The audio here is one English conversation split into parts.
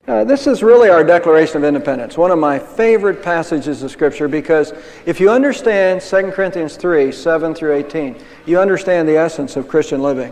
This is really our Declaration of Independence, one of my favorite passages of Scripture, because if you understand 2 Corinthians 3, 7 through 18, you understand the essence of Christian living.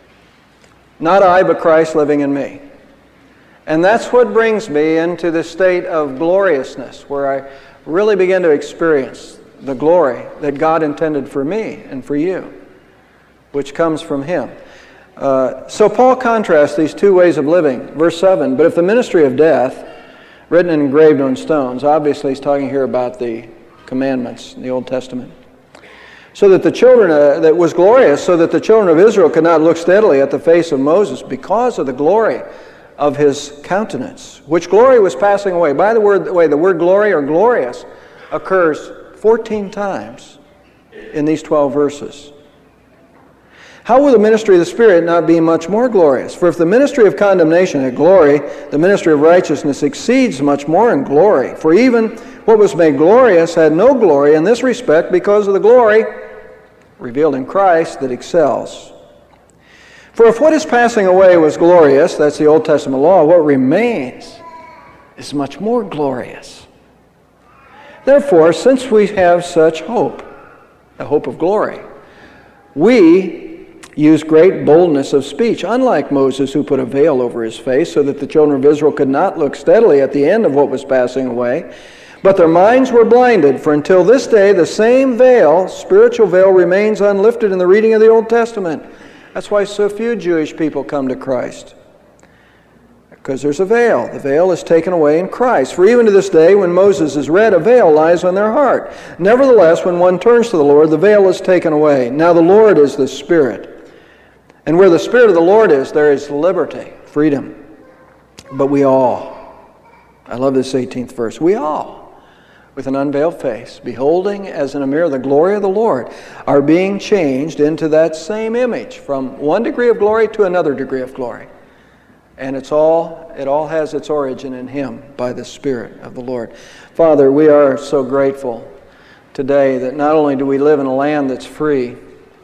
Not I, but Christ living in me. And that's what brings me into the state of gloriousness, where I really begin to experience the glory that God intended for me and for you, which comes from Him. So Paul contrasts these two ways of living. Verse 7, but if the ministry of death, written and engraved on stones, obviously he's talking here about the commandments in the Old Testament, so that the children, that was glorious, so that the children of Israel could not look steadily at the face of Moses because of the glory of his countenance, which glory was passing away. By the way, the word glory or glorious occurs 14 times in these 12 verses. How will the ministry of the Spirit not be much more glorious? For if the ministry of condemnation had glory, the ministry of righteousness exceeds much more in glory. For even what was made glorious had no glory in this respect because of the glory revealed in Christ that excels. For if what is passing away was glorious, that's the Old Testament law, what remains is much more glorious. Therefore, since we have such hope, a hope of glory, we use great boldness of speech, unlike Moses, who put a veil over his face so that the children of Israel could not look steadily at the end of what was passing away. But their minds were blinded, for until this day the same veil, spiritual veil, remains unlifted in the reading of the Old Testament. That's why so few Jewish people come to Christ. Because there's a veil. The veil is taken away in Christ. For even to this day, when Moses is read, a veil lies on their heart. Nevertheless, when one turns to the Lord, the veil is taken away. Now the Lord is the Spirit. And where the Spirit of the Lord is, there is liberty, freedom. But we all, I love this 18th verse, we all, with an unveiled face, beholding as in a mirror the glory of the Lord, are being changed into that same image, from one degree of glory to another degree of glory. And it all has its origin in Him by the Spirit of the Lord. Father, we are so grateful today that not only do we live in a land that's free,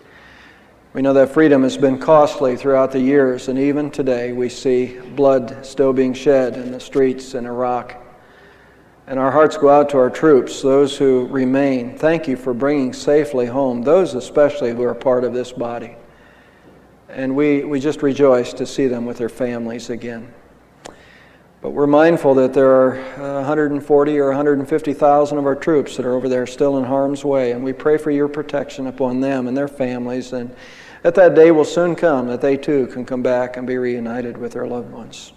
we know that freedom has been costly throughout the years, and even today we see blood still being shed in the streets in Iraq. And our hearts go out to our troops, those who remain. Thank you for bringing safely home, those especially who are part of this body. And we just rejoice to see them with their families again. But we're mindful that there are 140 or 150,000 of our troops that are over there still in harm's way, and we pray for your protection upon them and their families, and that day will soon come, that they too can come back and be reunited with their loved ones.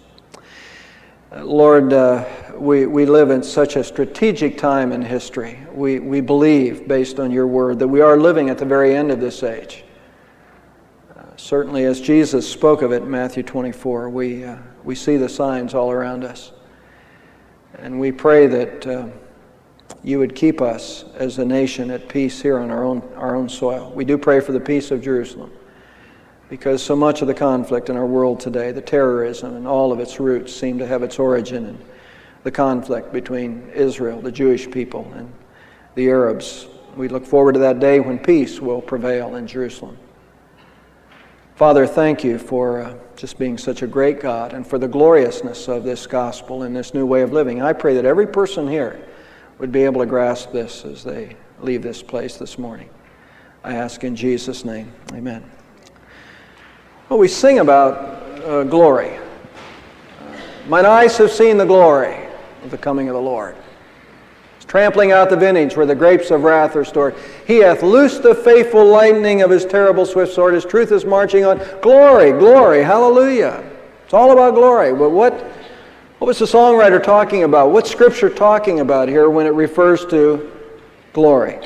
Lord, we live in such a strategic time in history. We believe, based on your word, that we are living at the very end of this age. Certainly, as Jesus spoke of it in Matthew 24, we see the signs all around us. And we pray that you would keep us as a nation at peace here on our own soil. We do pray for the peace of Jerusalem, because so much of the conflict in our world today, the terrorism and all of its roots, seem to have its origin in the conflict between Israel, the Jewish people, and the Arabs. We look forward to that day when peace will prevail in Jerusalem. Father, thank you for just being such a great God and for the gloriousness of this gospel and this new way of living. I pray that every person here would be able to grasp this as they leave this place this morning. I ask in Jesus' name, amen. Well, we sing about glory. Mine eyes have seen the glory of the coming of the Lord. Trampling out the vintage where the grapes of wrath are stored. He hath loosed the faithful lightning of his terrible swift sword. His truth is marching on. Glory, glory, hallelujah. It's all about glory. But what was the songwriter talking about? What's Scripture talking about here when it refers to glory?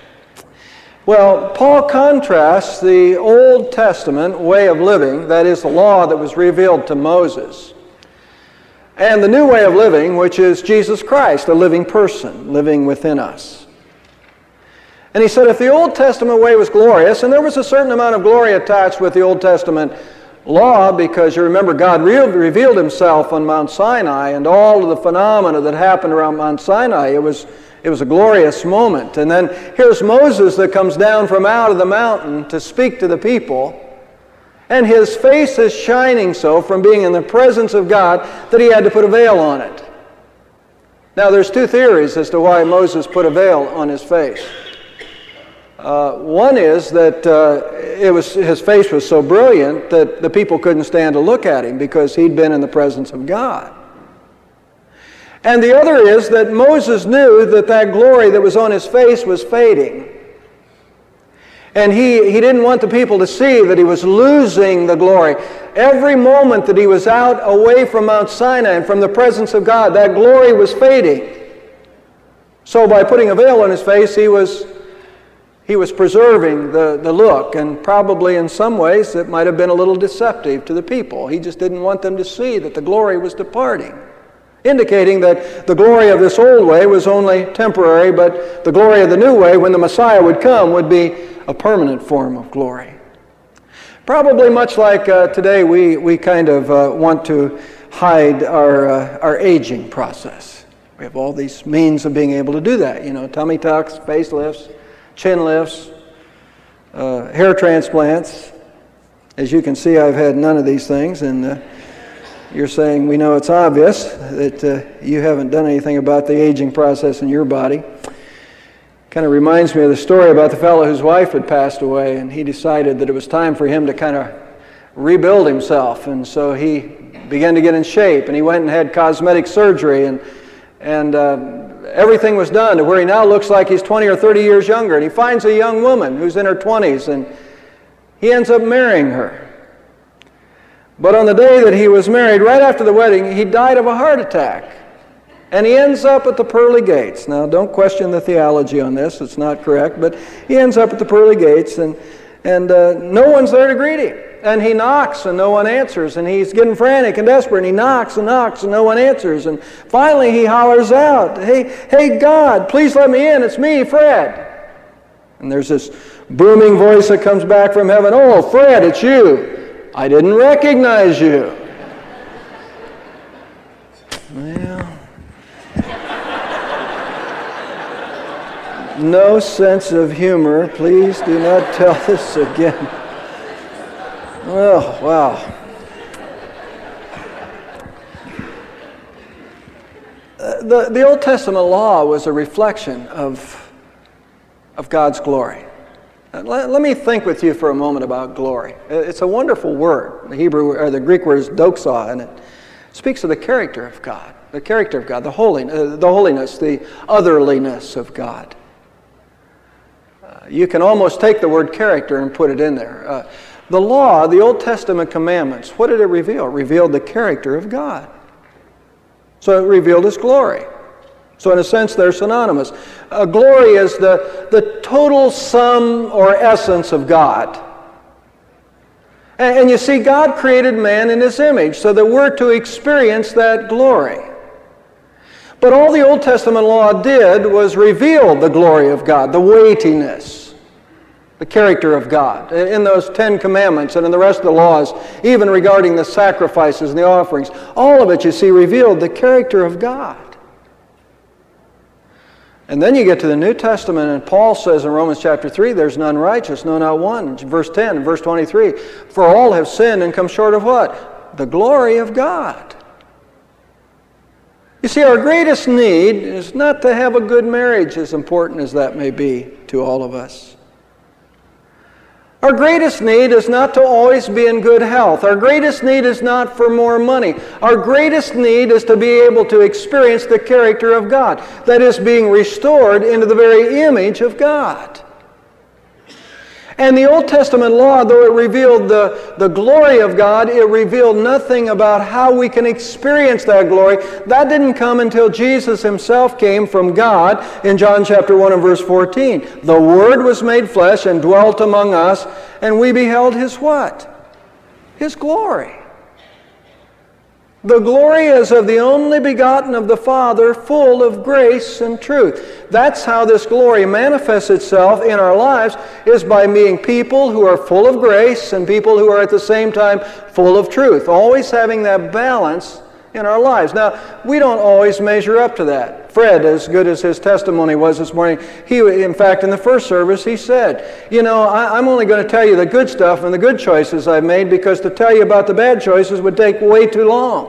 Well, Paul contrasts the Old Testament way of living, that is the law that was revealed to Moses, and the new way of living, which is Jesus Christ, a living person, living within us. And he said if the Old Testament way was glorious, and there was a certain amount of glory attached with the Old Testament law, because you remember God revealed himself on Mount Sinai, and all of the phenomena that happened around Mount Sinai, it was a glorious moment. And then here's Moses that comes down from out of the mountain to speak to the people. And his face is shining so from being in the presence of God that he had to put a veil on it. Now, there's two theories as to why Moses put a veil on his face. One is that his face was so brilliant that the people couldn't stand to look at him because he'd been in the presence of God. And the other is that Moses knew that that glory that was on his face was fading. And he didn't want the people to see that he was losing the glory. Every moment that he was out away from Mount Sinai and from the presence of God, that glory was fading. So by putting a veil on his face, he was preserving the look, and probably in some ways it might have been a little deceptive to the people. He just didn't want them to see that the glory was departing, indicating that the glory of this old way was only temporary, but the glory of the new way, when the Messiah would come, would be a permanent form of glory. Probably much like today, we kind of want to hide our aging process. We have all these means of being able to do that. You know, tummy tucks, facelifts, chin lifts, hair transplants. As you can see, I've had none of these things, and you're saying, we know it's obvious that you haven't done anything about the aging process in your body. Kind of reminds me of the story about the fellow whose wife had passed away, and he decided that it was time for him to kind of rebuild himself, and so he began to get in shape, and he went and had cosmetic surgery, and everything was done to where he now looks like he's 20 or 30 years younger, and he finds a young woman who's in her 20s, and he ends up marrying her. But on the day that he was married, right after the wedding, he died of a heart attack. And he ends up at the pearly gates. Now, don't question the theology on this. It's not correct. But he ends up at the pearly gates, and no one's there to greet him. And he knocks, and no one answers. And he's getting frantic and desperate. And he knocks, and no one answers. And finally, he hollers out, hey, God, please let me in. It's me, Fred. And there's this booming voice that comes back from heaven. Oh, Fred, it's you. I didn't recognize you. Well, no sense of humor. Please do not tell this again. Oh, wow. The Old Testament law was a reflection of God's glory. Let me think with you for a moment about glory. It's a wonderful word. The Greek word is doxa, and it speaks of the character of God. The character of God, the holiness, the otherliness of God. You can almost take the word character and put it in there. The law, the Old Testament commandments, what did it reveal? It revealed the character of God. So it revealed His glory. So in a sense, they're synonymous. Glory is the total sum or essence of God. And you see, God created man in His image so that we're to experience that glory. But all the Old Testament law did was reveal the glory of God, the weightiness, the character of God. In those 10 commandments and in the rest of the laws, even regarding the sacrifices and the offerings, all of it, you see, revealed the character of God. And then you get to the New Testament, and Paul says in Romans chapter 3, there's none righteous, no, not one. Verse 10 and verse 23, for all have sinned and come short of what? The glory of God. You see, our greatest need is not to have a good marriage, as important as that may be to all of us. Our greatest need is not to always be in good health. Our greatest need is not for more money. Our greatest need is to be able to experience the character of God. That is, being restored into the very image of God. And the Old Testament law, though it revealed the glory of God, it revealed nothing about how we can experience that glory. That didn't come until Jesus Himself came from God in John chapter 1 and verse 14. The Word was made flesh and dwelt among us, and we beheld His what? His glory. The glory is of the only begotten of the Father, full of grace and truth. That's how this glory manifests itself in our lives, is by being people who are full of grace and people who are at the same time full of truth. Always having that balance in our lives. Now, we don't always measure up to that. Fred, as good as his testimony was this morning, in fact, in the first service, he said, I'm only going to tell you the good stuff and the good choices I've made, because to tell you about the bad choices would take way too long.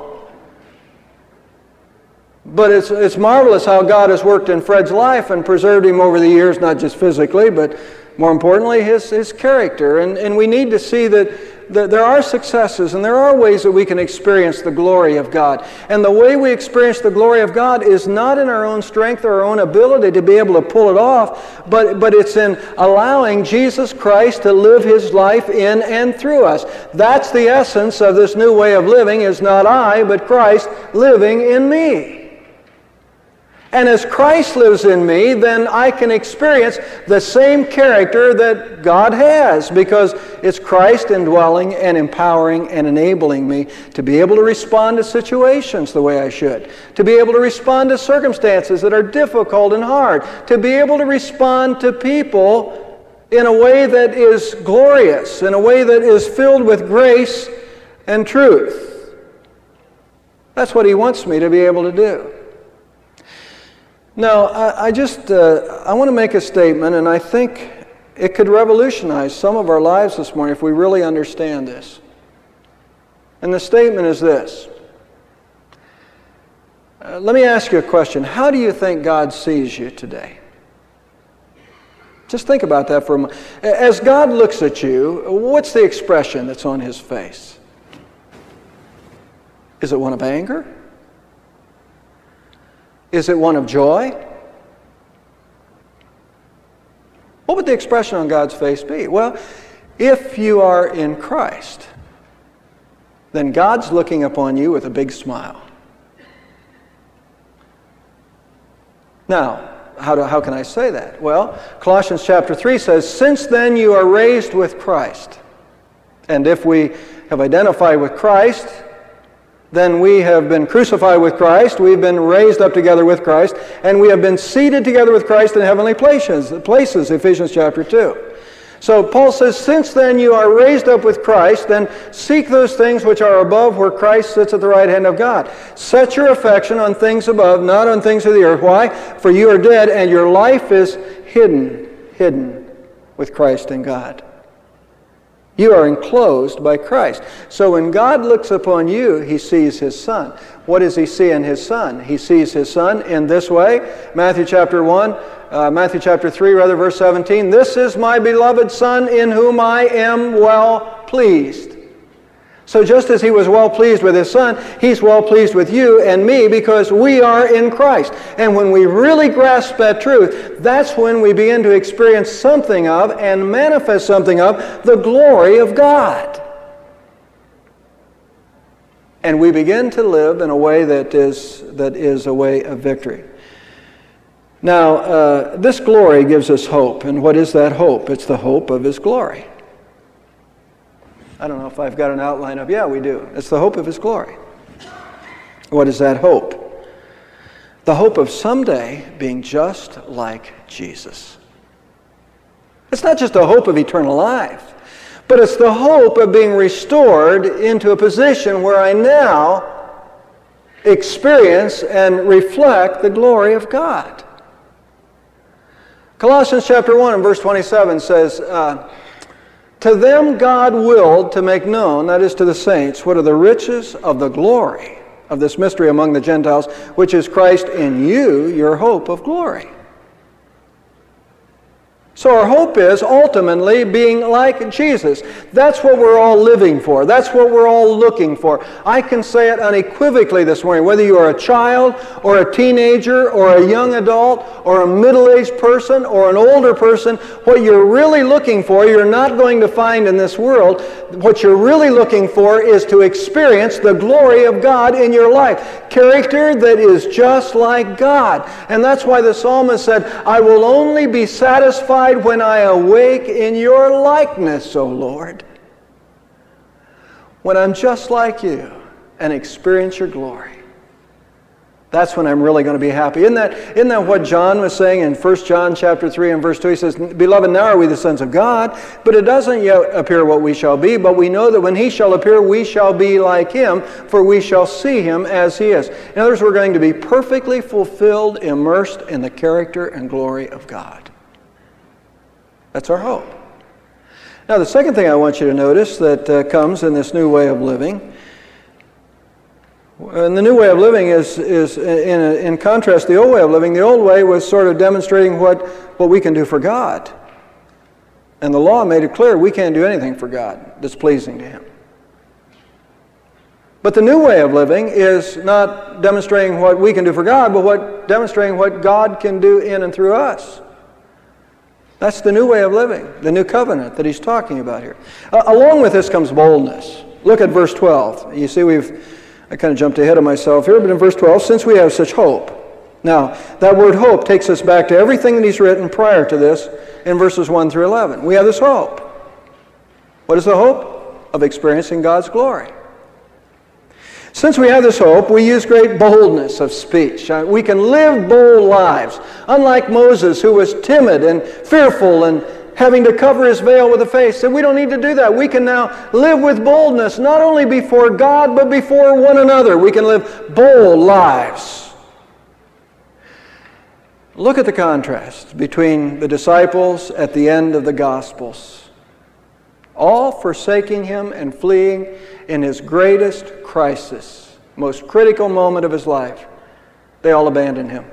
But it's marvelous how God has worked in Fred's life and preserved him over the years, not just physically, but more importantly, his character. And we need to see that there are successes and there are ways that we can experience the glory of God. And the way we experience the glory of God is not in our own strength or our own ability to be able to pull it off, but it's in allowing Jesus Christ to live His life in and through us. That's the essence of this new way of living, is not I, but Christ living in me. And as Christ lives in me, then I can experience the same character that God has, because it's Christ indwelling and empowering and enabling me to be able to respond to situations the way I should, to be able to respond to circumstances that are difficult and hard, to be able to respond to people in a way that is glorious, in a way that is filled with grace and truth. That's what He wants me to be able to do. Now, I want to make a statement, and I think it could revolutionize some of our lives this morning if we really understand this. And the statement is this. Let me ask you a question. How do you think God sees you today? Just think about that for a moment. As God looks at you, what's the expression that's on His face? Is it one of anger? Is it one of joy? What would the expression on God's face be? Well, if you are in Christ, then God's looking upon you with a big smile. Now, how can I say that? Well, Colossians chapter 3 says, "Since then you are raised with Christ." And if we have identified with Christ, then we have been crucified with Christ, we've been raised up together with Christ, and we have been seated together with Christ in heavenly places, Ephesians chapter 2. So Paul says, since then you are raised up with Christ, then seek those things which are above, where Christ sits at the right hand of God. Set your affection on things above, not on things of the earth. Why? For you are dead, and your life is hidden with Christ in God. You are enclosed by Christ. So when God looks upon you, He sees His Son. What does He see in His Son? He sees His Son in this way. Matthew chapter 3, verse 17. "This is my beloved Son, in whom I am well pleased." So just as He was well pleased with His Son, He's well pleased with you and me, because we are in Christ. And when we really grasp that truth, that's when we begin to experience something of and manifest something of the glory of God. And we begin to live in a way that is a way of victory. Now, this glory gives us hope. And what is that hope? It's the hope of His glory. I don't know if I've got an outline up. Yeah, we do. It's the hope of His glory. What is that hope? The hope of someday being just like Jesus. It's not just a hope of eternal life, but it's the hope of being restored into a position where I now experience and reflect the glory of God. Colossians chapter 1 and verse 27 says, "To them God willed to make known," that is to the saints, "what are the riches of the glory of this mystery among the Gentiles, which is Christ in you, your hope of glory." So our hope is ultimately being like Jesus. That's what we're all living for. That's what we're all looking for. I can say it unequivocally this morning, whether you are a child or a teenager or a young adult or a middle-aged person or an older person, what you're really looking for, you're not going to find in this world. What you're really looking for is to experience the glory of God in your life. Character that is just like God. And that's why the psalmist said, "I will only be satisfied when I awake in your likeness, O Lord." When I'm just like you and experience your glory. That's when I'm really going to be happy. Isn't that what John was saying in 1 John chapter 3 and verse 2? He says, Beloved, now are we the sons of God, but it doesn't yet appear what we shall be, but we know that when he shall appear, we shall be like him, for we shall see him as he is. In other words, we're going to be perfectly fulfilled, immersed in the character and glory of God. That's our hope. Now, the second thing I want you to notice that comes in this new way of living, and the new way of living is in contrast to the old way of living. The old way was sort of demonstrating what we can do for God. And the law made it clear we can't do anything for God that's pleasing to him. But the new way of living is not demonstrating what we can do for God, but demonstrating what God can do in and through us. That's the new way of living, the new covenant that he's talking about here. Along with this comes boldness. Look at verse 12. You see, I kind of jumped ahead of myself here, but in verse 12, since we have such hope. Now, that word hope takes us back to everything that he's written prior to this in verses 1 through 11. We have this hope. What is the hope? Of experiencing God's glory. Since we have this hope, we use great boldness of speech. We can live bold lives. Unlike Moses, who was timid and fearful and having to cover his veil with a face. And we don't need to do that. We can now live with boldness, not only before God, but before one another. We can live bold lives. Look at the contrast between the disciples at the end of the Gospels. All forsaking him and fleeing in his greatest crisis, most critical moment of his life. They all abandoned him.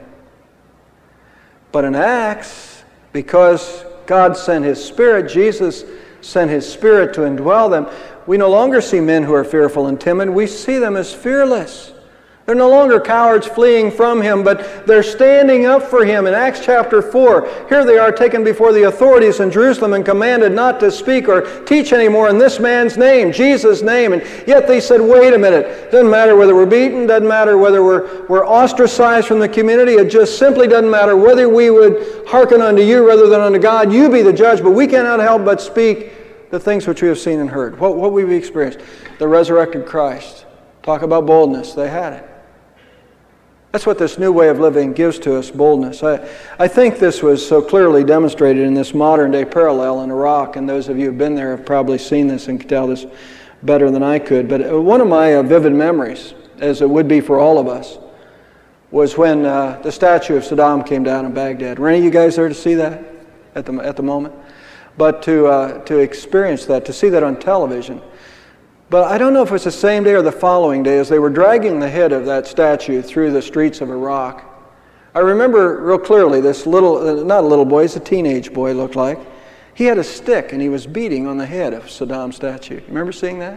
But in Acts, because God sent his Spirit, Jesus sent his Spirit to indwell them, we no longer see men who are fearful and timid. We see them as fearless. They're no longer cowards fleeing from him, but they're standing up for him. In Acts chapter 4, here they are taken before the authorities in Jerusalem and commanded not to speak or teach anymore in this man's name, Jesus' name. And yet they said, wait a minute, doesn't matter whether we're beaten, doesn't matter whether we're ostracized from the community, it just simply doesn't matter whether we would hearken unto you rather than unto God. You be the judge, but we cannot help but speak the things which we have seen and heard. What we've experienced. The resurrected Christ. Talk about boldness. They had it. That's what this new way of living gives to us, boldness. I think this was so clearly demonstrated in this modern-day parallel in Iraq, and those of you who have been there have probably seen this and can tell this better than I could. But one of my vivid memories, as it would be for all of us, was when the statue of Saddam came down in Baghdad. Were any of you guys there to see that at the moment? But to experience that, to see that on television. But I don't know if it was the same day or the following day, as they were dragging the head of that statue through the streets of Iraq. I remember real clearly this little, not a little boy, he's a teenage boy looked like. He had a stick and he was beating on the head of Saddam's statue. Remember seeing that?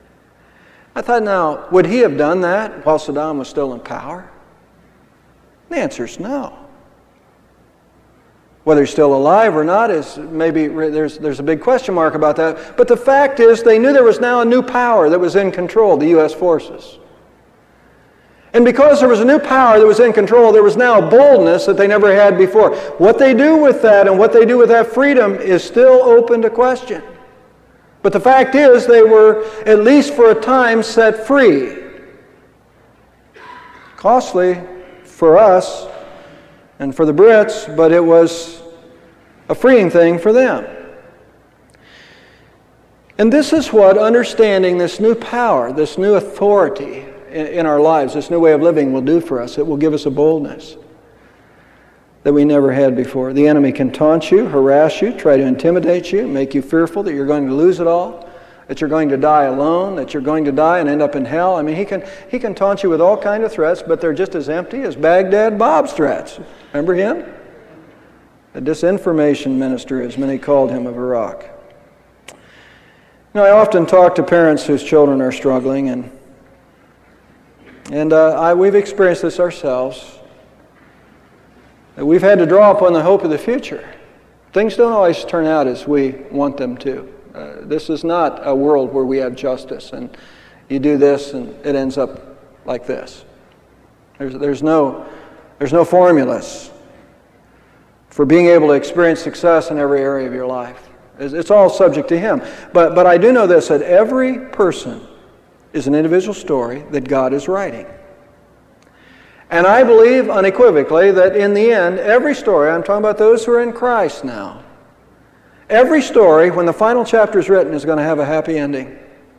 I thought, now, would he have done that while Saddam was still in power? The answer is no. Whether he's still alive or not is maybe there's a big question mark about that. But the fact is they knew there was now a new power that was in control, the U.S. forces. And because there was a new power that was in control, there was now a boldness that they never had before. What they do with that and what they do with that freedom is still open to question. But the fact is they were, at least for a time, set free. Costly for us and for the Brits, but it was a freeing thing for them. And this is what understanding this new power, this new authority in our lives, this new way of living will do for us. It will give us a boldness that we never had before. The enemy can taunt you, harass you, try to intimidate you, make you fearful that you're going to lose it all, that you're going to die alone, that you're going to die and end up in hell. I mean, he can taunt you with all kinds of threats, but they're just as empty as Baghdad Bob's threats. Remember him? The disinformation minister, as many called him, of Iraq. Now, I often talk to parents whose children are struggling, and we've experienced this ourselves. That we've had to draw upon the hope of the future. Things don't always turn out as we want them to. This is not a world where we have justice and you do this and it ends up like this. There's no formulas for being able to experience success in every area of your life. It's all subject to Him. But I do know this, that every person is an individual story that God is writing. And I believe unequivocally that in the end, every story, I'm talking about those who are in Christ now, every story, when the final chapter is written, is going to have a happy ending.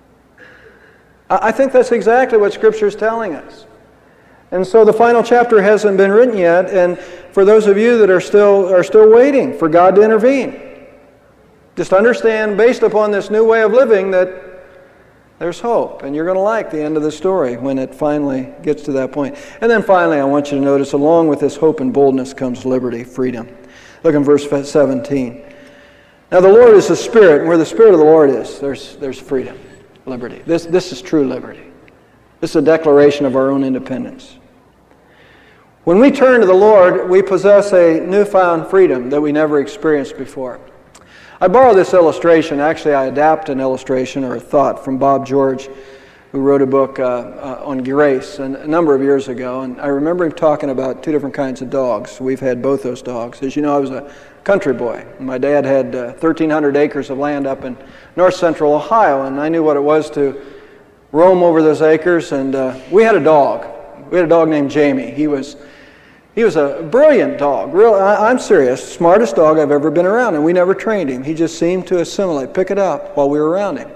I think that's exactly what Scripture is telling us. And so the final chapter hasn't been written yet, and for those of you that are still waiting for God to intervene, just understand, based upon this new way of living, that there's hope, and you're going to like the end of the story when it finally gets to that point. And then finally, I want you to notice, along with this hope and boldness comes liberty, freedom. Look in verse 17. Now the Lord is the Spirit, and where the Spirit of the Lord is, there's freedom, liberty. This is true liberty. This is a declaration of our own independence. When we turn to the Lord, we possess a newfound freedom that we never experienced before. I borrow this illustration. Actually, I adapt an illustration or a thought from Bob George, who wrote a book on grace a number of years ago. And I remember him talking about two different kinds of dogs. We've had both those dogs. As you know, I was a country boy. My dad had 1,300 acres of land up in north central Ohio, and I knew what it was to roam over those acres. And we had a dog. We had a dog named Jamie. He was a brilliant dog. I'm serious, smartest dog I've ever been around, and we never trained him. He just seemed to assimilate, pick it up while we were around him.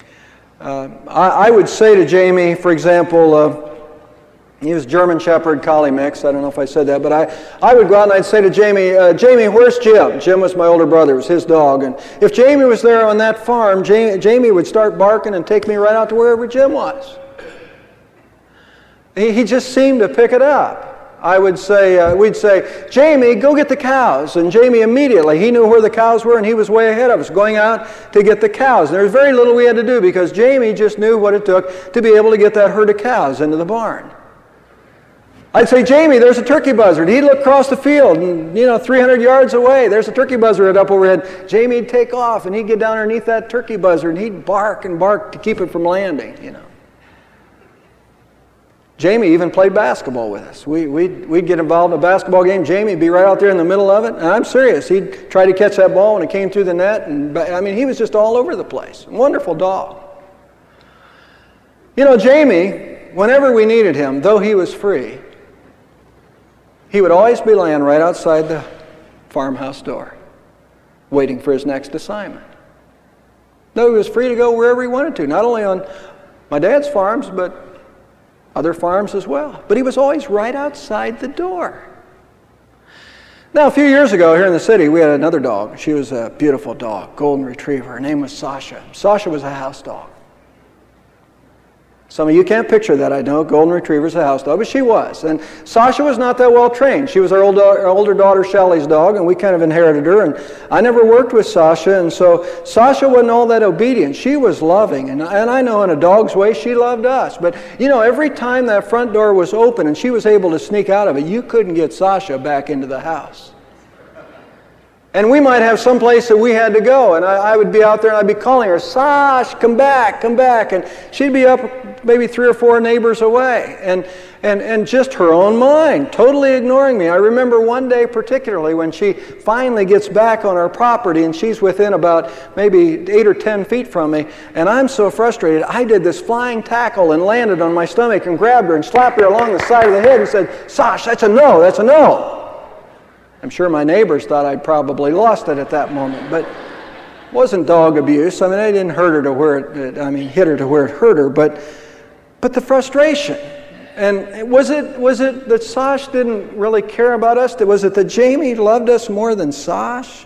I would say to Jamie, for example, he was German Shepherd Collie mix. I don't know if I said that, but I would go out and I'd say to Jamie, Jamie, where's Jim? Jim was my older brother. It was his dog. And if Jamie was there on that farm, Jamie would start barking and take me right out to wherever Jim was. He just seemed to pick it up. We'd say, Jamie, go get the cows. And Jamie immediately, he knew where the cows were and he was way ahead of us, going out to get the cows. And there was very little we had to do because Jamie just knew what it took to be able to get that herd of cows into the barn. I'd say, Jamie, there's a turkey buzzard. He'd look across the field and, 300 yards away, there's a turkey buzzard up overhead. Jamie'd take off and he'd get down underneath that turkey buzzard and he'd bark and bark to keep it from landing, Jamie even played basketball with us. We'd get involved in a basketball game. Jamie'd be right out there in the middle of it. And I'm serious. He'd try to catch that ball when it came through the net. And he was just all over the place. Wonderful dog. Jamie, whenever we needed him, though he was free, he would always be laying right outside the farmhouse door, waiting for his next assignment. Though he was free to go wherever he wanted to, not only on my dad's farms, but other farms as well. But he was always right outside the door. Now, a few years ago here in the city, we had another dog. She was a beautiful dog, golden retriever. Her name was Sasha. Sasha was a house dog. Some of you can't picture that, I know. Golden retriever's a house dog, but she was. And Sasha was not that well trained. She was our older daughter Shelley's dog, and we kind of inherited her. And I never worked with Sasha, and so Sasha wasn't all that obedient. She was loving, and I know in a dog's way she loved us. But, every time that front door was open and she was able to sneak out of it, you couldn't get Sasha back into the house. And we might have some place that we had to go, and I would be out there and I'd be calling her, Sash, come back, come back. And she'd be up maybe 3 or 4 neighbors away, and just her own mind, totally ignoring me. I remember one day particularly when she finally gets back on our property and she's within about maybe 8 or 10 feet from me, and I'm so frustrated, I did this flying tackle and landed on my stomach and grabbed her and slapped her along the side of the head and said, Sash, that's a no, that's a no. I'm sure my neighbors thought I'd probably lost it at that moment, but it wasn't dog abuse. I didn't hurt her to where hit her to where it hurt her, but the frustration. And was it that Sash didn't really care about us? Was it that Jamie loved us more than Sash?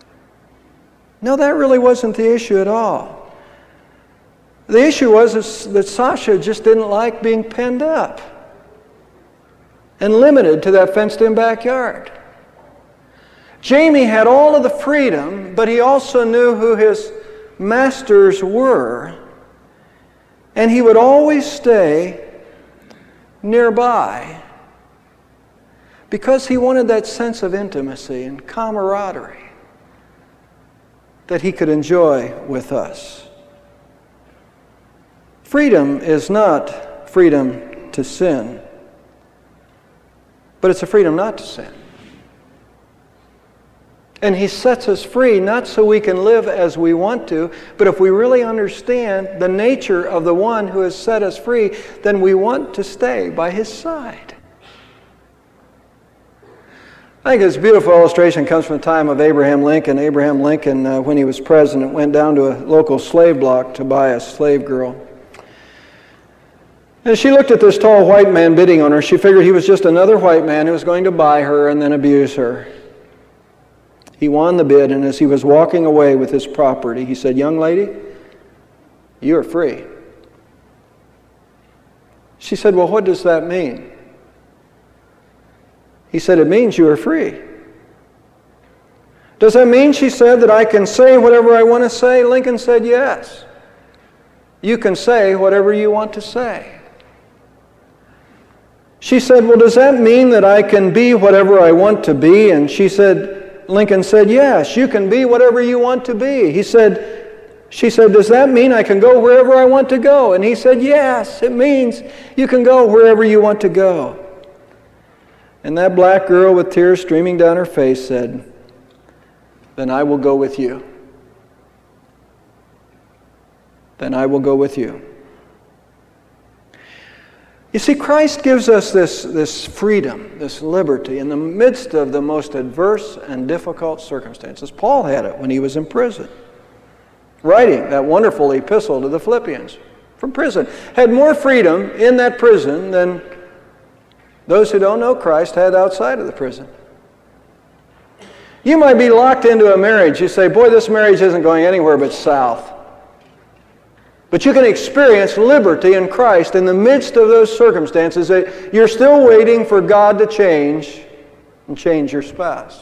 No, that really wasn't the issue at all. The issue was that Sasha just didn't like being penned up and limited to that fenced-in backyard. Jamie had all of the freedom, but he also knew who his masters were, and he would always stay nearby because he wanted that sense of intimacy and camaraderie that he could enjoy with us. Freedom is not freedom to sin, but it's a freedom not to sin. And he sets us free not so we can live as we want to, but if we really understand the nature of the one who has set us free, then we want to stay by his side. I think this beautiful illustration comes from the time of Abraham Lincoln. Abraham Lincoln, when he was president, went down to a local slave block to buy a slave girl. And she looked at this tall white man bidding on her. She figured he was just another white man who was going to buy her and then abuse her. He won the bid, and as he was walking away with his property, he said, "Young lady, you are free." She said, "Well, what does that mean?" He said, "It means you are free." "Does that mean," she said, "that I can say whatever I want to say?" Lincoln said, "Yes. You can say whatever you want to say." She said, "Well, does that mean that I can be whatever I want to be?" And Lincoln said, "Yes, you can be whatever you want to be." She said, "Does that mean I can go wherever I want to go?" And he said, "Yes, it means you can go wherever you want to go." And that black girl with tears streaming down her face said, "Then I will go with you. Then I will go with you." You see, Christ gives us this freedom, this liberty in the midst of the most adverse and difficult circumstances. Paul had it when he was in prison, writing that wonderful epistle to the Philippians from prison. Had more freedom in that prison than those who don't know Christ had outside of the prison. You might be locked into a marriage. You say, "Boy, this marriage isn't going anywhere but south." But you can experience liberty in Christ in the midst of those circumstances that you're still waiting for God to change and change your spouse.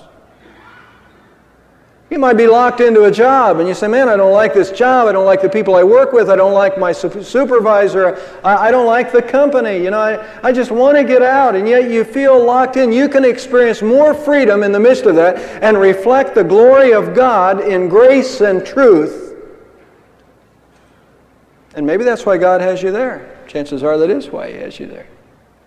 You might be locked into a job and you say, "Man, I don't like this job. I don't like the people I work with. I don't like my supervisor. I don't like the company. I just want to get out." And yet you feel locked in. You can experience more freedom in the midst of that and reflect the glory of God in grace and truth. And maybe that's why God has you there. Chances are that is why He has you there.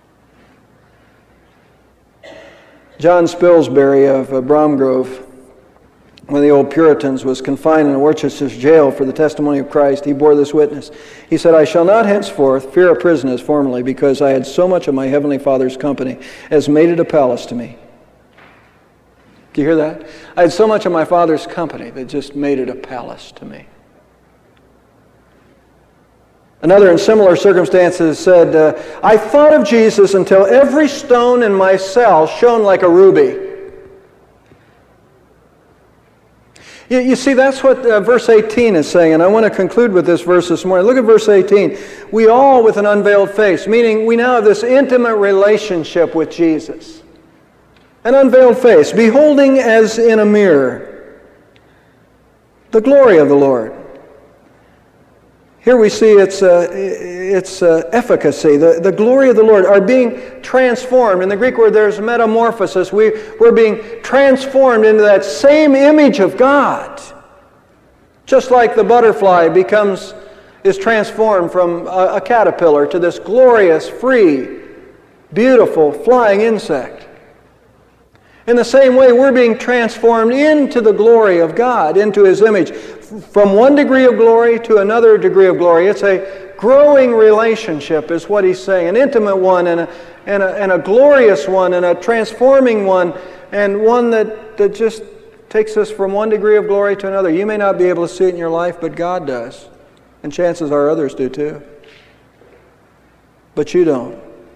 John Spilsbury of Bromgrove, one of the old Puritans, was confined in a Worcestershire jail for the testimony of Christ. He bore this witness. He said, "I shall not henceforth fear a prison as formerly, because I had so much of my heavenly Father's company as made it a palace to me." Do you hear that? I had so much of my Father's company that just made it a palace to me. Another in similar circumstances said, "I thought of Jesus until every stone in my cell shone like a ruby." You see, that's what verse 18 is saying, and I want to conclude with this verse this morning. Look at verse 18. "We all with an unveiled face," meaning we now have this intimate relationship with Jesus. An unveiled face, beholding as in a mirror the glory of the Lord. Here we see its efficacy. The glory of the Lord are being transformed. In the Greek word, there's metamorphosis. We're being transformed into that same image of God. Just like the butterfly is transformed from a caterpillar to this glorious, free, beautiful flying insect. In the same way, we're being transformed into the glory of God, into His image, from one degree of glory to another degree of glory. It's a growing relationship, is what he's saying, an intimate one and a glorious one and a transforming one, and one that just takes us from one degree of glory to another. You may not be able to see it in your life, but God does, and chances are others do too. But you don't.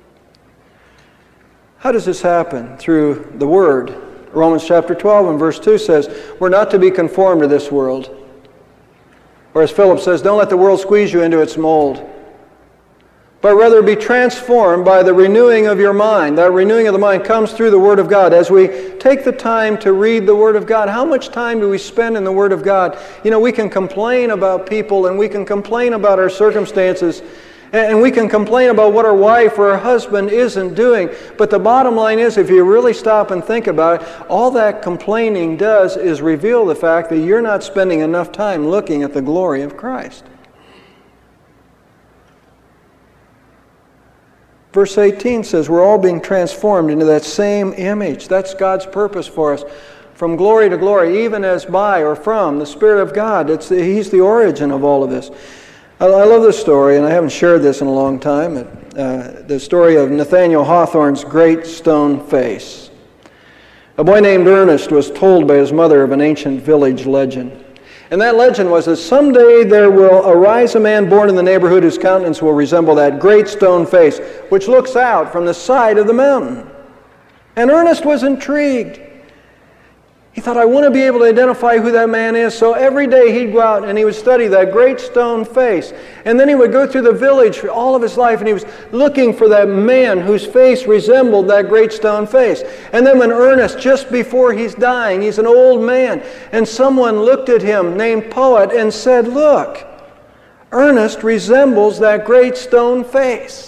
How does this happen? Through the Word. Romans chapter 12 and verse 2 says, we're not to be conformed to this world. Or as Philip says, don't let the world squeeze you into its mold, but rather be transformed by the renewing of your mind. That renewing of the mind comes through the Word of God. As we take the time to read the Word of God, how much time do we spend in the Word of God? You know, we can complain about people and we can complain about our circumstances, and we can complain about what our wife or our husband isn't doing. But the bottom line is, if you really stop and think about it, all that complaining does is reveal the fact that you're not spending enough time looking at the glory of Christ. Verse 18 says we're all being transformed into that same image. That's God's purpose for us. From glory to glory, even as by or from the Spirit of God. He's the origin of all of this. I love this story, and I haven't shared this in a long time. The story of Nathaniel Hawthorne's great stone face. A boy named Ernest was told by his mother of an ancient village legend. And that legend was that someday there will arise a man born in the neighborhood whose countenance will resemble that great stone face which looks out from the side of the mountain. And Ernest was intrigued. He thought, I want to be able to identify who that man is. So every day he'd go out and he would study that great stone face. And then he would go through the village for all of his life and he was looking for that man whose face resembled that great stone face. And then when Ernest, just before he's dying, he's an old man, and someone looked at him named Poet and said, look, Ernest resembles that great stone face.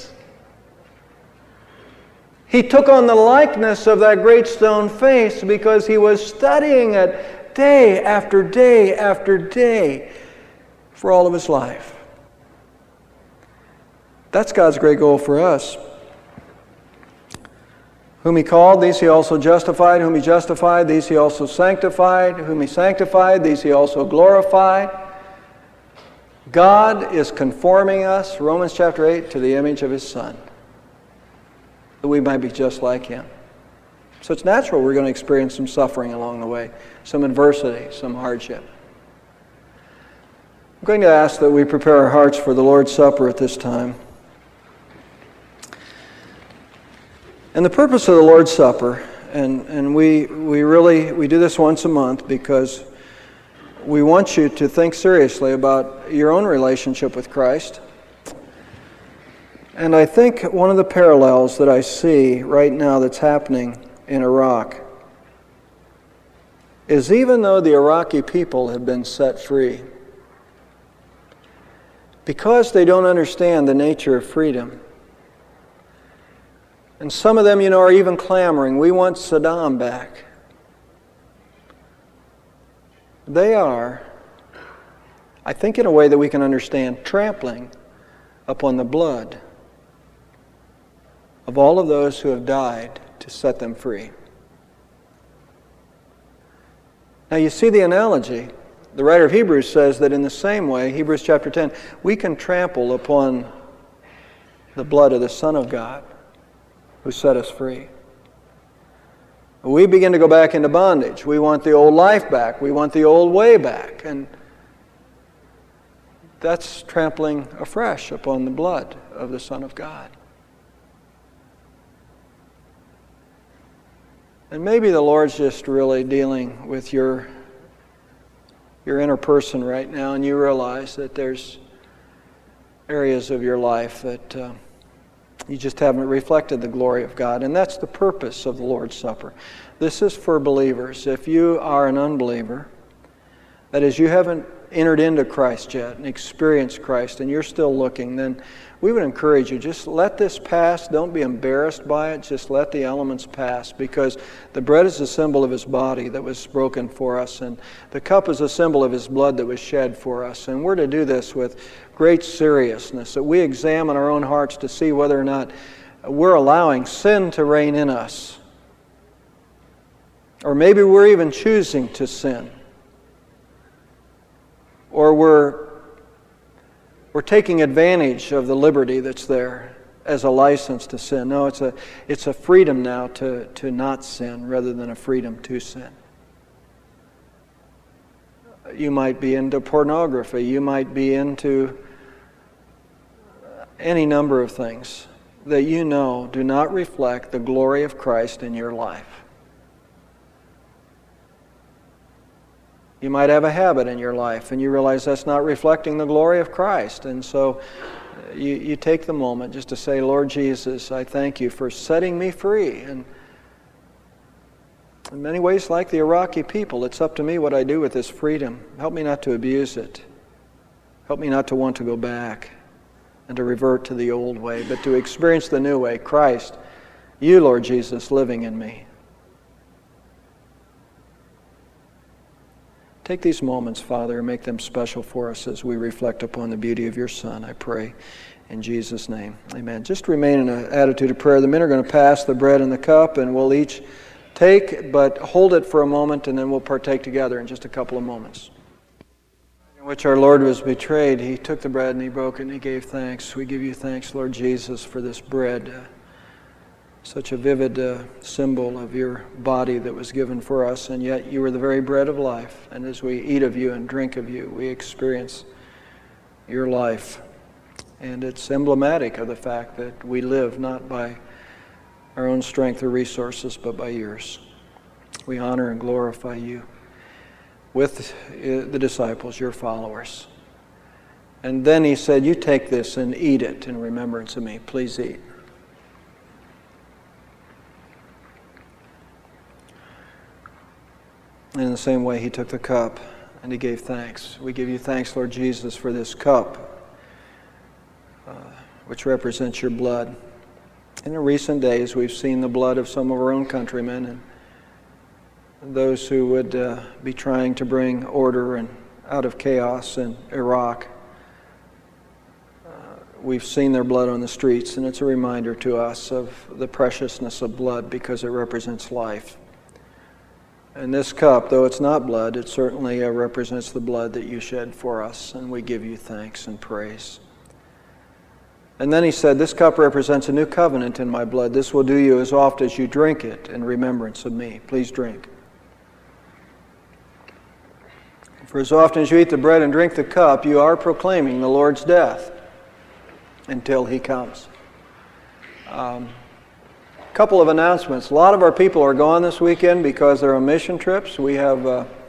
He took on the likeness of that great stone face because he was studying it day after day after day for all of his life. That's God's great goal for us. Whom He called, these He also justified. Whom He justified, these He also sanctified. Whom He sanctified, these He also glorified. God is conforming us, Romans chapter 8, to the image of His Son, that we might be just like Him. So it's natural we're going to experience some suffering along the way, some adversity, some hardship. I'm going to ask that we prepare our hearts for the Lord's Supper at this time. And the purpose of the Lord's Supper, and we do this once a month because we want you to think seriously about your own relationship with Christ. And I think one of the parallels that I see right now that's happening in Iraq is even though the Iraqi people have been set free, because they don't understand the nature of freedom, and some of them, are even clamoring, we want Saddam back. They are, I think in a way that we can understand, trampling upon the blood of all of those who have died to set them free. Now you see the analogy. The writer of Hebrews says that in the same way, Hebrews chapter 10, we can trample upon the blood of the Son of God who set us free. We begin to go back into bondage. We want the old life back. We want the old way back. And that's trampling afresh upon the blood of the Son of God. And maybe the Lord's just really dealing with your inner person right now, and you realize that there's areas of your life that you just haven't reflected the glory of God. And that's the purpose of the Lord's Supper. This is for believers. If you are an unbeliever, that is, you haven't entered into Christ yet and experienced Christ, and you're still looking, then we would encourage you, just let this pass. Don't be embarrassed by it. Just let the elements pass, because the bread is a symbol of His body that was broken for us, and the cup is a symbol of His blood that was shed for us. And we're to do this with great seriousness, that we examine our own hearts to see whether or not we're allowing sin to reign in us. Or maybe we're even choosing to sin. Or we're taking advantage of the liberty that's there as a license to sin. No, it's a freedom now to not sin rather than a freedom to sin. You might be into pornography. You might be into any number of things that you know do not reflect the glory of Christ in your life. You might have a habit in your life and you realize that's not reflecting the glory of Christ. And so you take the moment just to say, Lord Jesus, I thank you for setting me free. And in many ways, like the Iraqi people, it's up to me what I do with this freedom. Help me not to abuse it. Help me not to want to go back and to revert to the old way, but to experience the new way, Christ, you, Lord Jesus, living in me. Take these moments, Father, and make them special for us as we reflect upon the beauty of your Son, I pray. In Jesus' name, amen. Just remain in an attitude of prayer. The men are going to pass the bread and the cup, and we'll each take, but hold it for a moment, and then we'll partake together in just a couple of moments. In which our Lord was betrayed, He took the bread and He broke it and He gave thanks. We give you thanks, Lord Jesus, for this bread. such a vivid symbol of your body that was given for us, and yet you were the very bread of life. And as we eat of you and drink of you, we experience your life. And it's emblematic of the fact that we live not by our own strength or resources, but by yours. We honor and glorify you with the disciples, your followers. And then he said, you take this and eat it in remembrance of me. Please eat. And in the same way, he took the cup and he gave thanks. We give you thanks, Lord Jesus, for this cup, which represents your blood. In the recent days, we've seen the blood of some of our own countrymen and those who would be trying to bring order and out of chaos in Iraq. We've seen their blood on the streets, and it's a reminder to us of the preciousness of blood because it represents life. And this cup, though it's not blood, it certainly represents the blood that you shed for us, and we give you thanks and praise. And then he said, this cup represents a new covenant in my blood. This will do you as oft as you drink it in remembrance of me. Please drink. For as often as you eat the bread and drink the cup, you are proclaiming the Lord's death until he comes. Couple of announcements. A lot of our people are gone this weekend because they're on mission trips. We have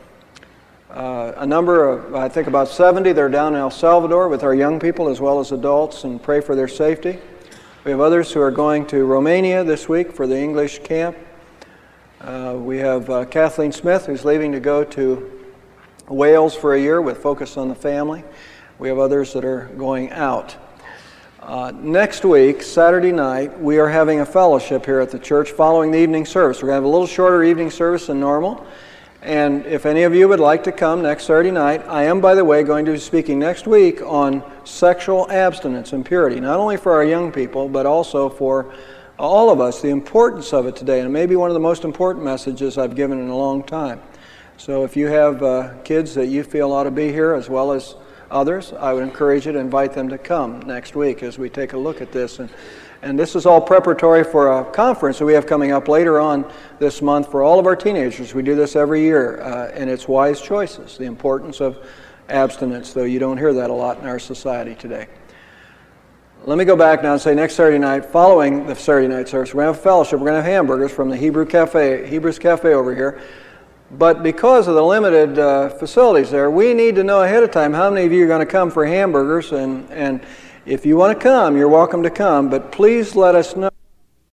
a number of, I think about 70, they're down in El Salvador with our young people as well as adults, and pray for their safety. We have others who are going to Romania this week for the English camp. We have Kathleen Smith, who's leaving to go to Wales for a year with Focus on the Family. We have others that are going out. Next week, Saturday night, we are having a fellowship here at the church following the evening service. We're going to have a little shorter evening service than normal. And if any of you would like to come next Saturday night, I am, by the way, going to be speaking next week on sexual abstinence and purity, not only for our young people, but also for all of us, the importance of it today. And it may be one of the most important messages I've given in a long time. So if you have kids that you feel ought to be here, as well as others, I would encourage you to invite them to come next week as we take a look at this. And this is all preparatory for a conference that we have coming up later on this month for all of our teenagers. We do this every year, and it's wise choices, the importance of abstinence, though you don't hear that a lot in our society today. Let me go back now and say next Saturday night, following the Saturday night service, we're going to have a fellowship. We're going to have hamburgers from the Hebrews Cafe over here. But because of the limited facilities there, we need to know ahead of time how many of you are going to come for hamburgers. And if you want to come, you're welcome to come. But please let us know.